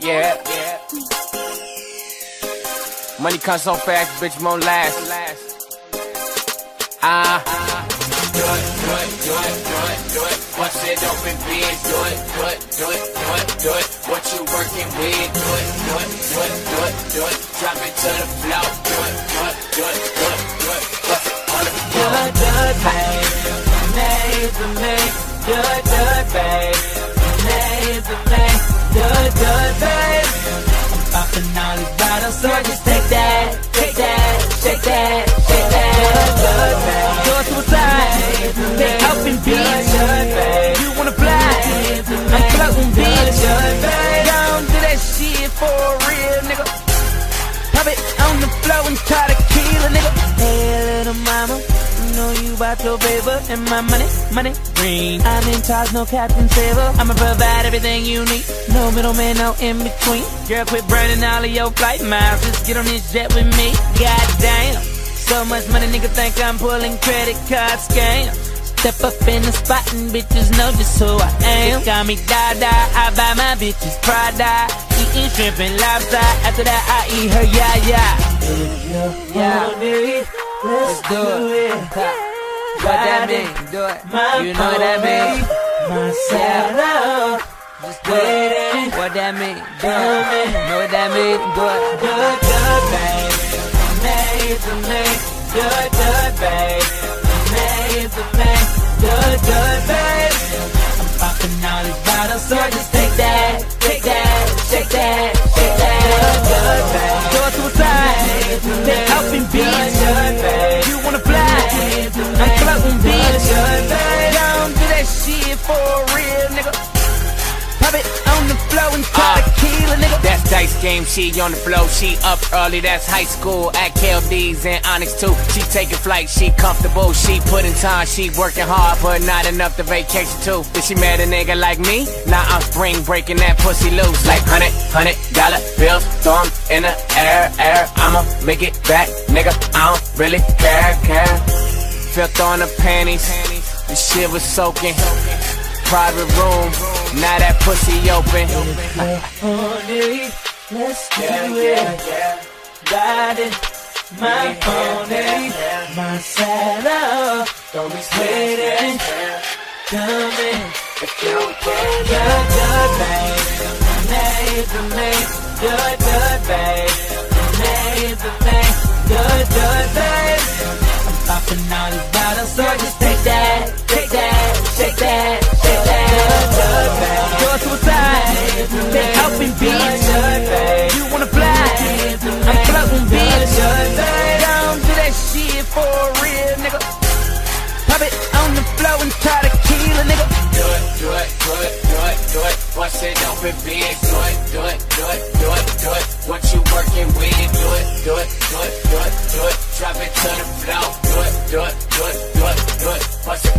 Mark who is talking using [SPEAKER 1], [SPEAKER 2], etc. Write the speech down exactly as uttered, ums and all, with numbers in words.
[SPEAKER 1] yeah, yeah. Money comes so fast, bitch won't last. Ah. Uh, do it, do it, do it, do it, do it. Bust it open, bitch. Do it, do it, do it, do it, do it. What you working with? Do it, do it, do it, do it, do it. Drop it to the floor. Do it, do it, do it, do it, do it. Bust it on the floor.
[SPEAKER 2] Do it, do it, babe. Made for me. Do it, do it, babe. Made for me. Do it, do it, babe. I'm popping all these bottles, so just take that, take that, shake that, shake that. Do it, do it, babe. Do it to a side. They open, bitch. You wanna fly? I'm floating, bitch. Don't do that shit for a real nigga. Pop it on the floor and try to kill a nigga. Hey, little mama, I know you about your paper and my money, money green. I'm in charge, no captain saver. I'ma provide everything you need. No middleman, no in between. Girl, quit burning all of your flight miles. Just get on this jet with me. Goddamn, so much money, nigga think I'm pulling credit card scams. Step up in the spot and bitches know just who I am. Call me Dada, I buy my bitches Prada. Eating shrimp and lobster, after that I eat her yaya. If you want it, let's do it.
[SPEAKER 1] What that mean? Do it. You know what that mean?
[SPEAKER 2] Myself, just waiting.
[SPEAKER 1] What that mean? Do it. Know what that mean? Do it.
[SPEAKER 2] Do it, do it, babe. Made for me. Do it, do it, babe. Made for me. Do it, do it, babe. I'm popping all these bottles, so just take that, take that, shake that, shake that. Do it, do it, babe.
[SPEAKER 1] Do it to a side. They open, bitch. You wanna fly? I'm floating, bitch. Don't do that shit for a real nigga. Pop it on the floor and try uh, to kill a nigga. That's Dice Game, she on the floor, she up early, that's high school. At K L D's and Onyx too. She taking flight, she comfortable, she putting time, she working hard, but not enough to vacation too. Did she mad a nigga like me? Nah, I'm spring breaking that pussy loose. Like hundred, hundred dollar bills, throw 'em in the air, air. I'ma make it back, nigga, I don't really care, care. Filth on the panties, the shit was soaking. Private room, now that pussy open.
[SPEAKER 2] Honey, let's do it. Riding my pony, my saddle. Don't be waiting, coming. If you can, good, good, babe. Made for me, good, good, babe. Made for me, good, good, babe. I'm popping all these bottles, so just take that, take that, shake that.
[SPEAKER 1] Go to a side, they open, bitch. You wanna fly? I'm floating, bitch. Don't do that shit for a real nigga. Pop it on the floor and try to kill a nigga. Do it, do it, do it, do it, do it. Bust it open, bitch. Do it, do it, do it, do it, do it. What you working with? Do it, do it, do it, do it, do it. Drop it to the floor. Do it, do it, do it, do it, do it. Bust it.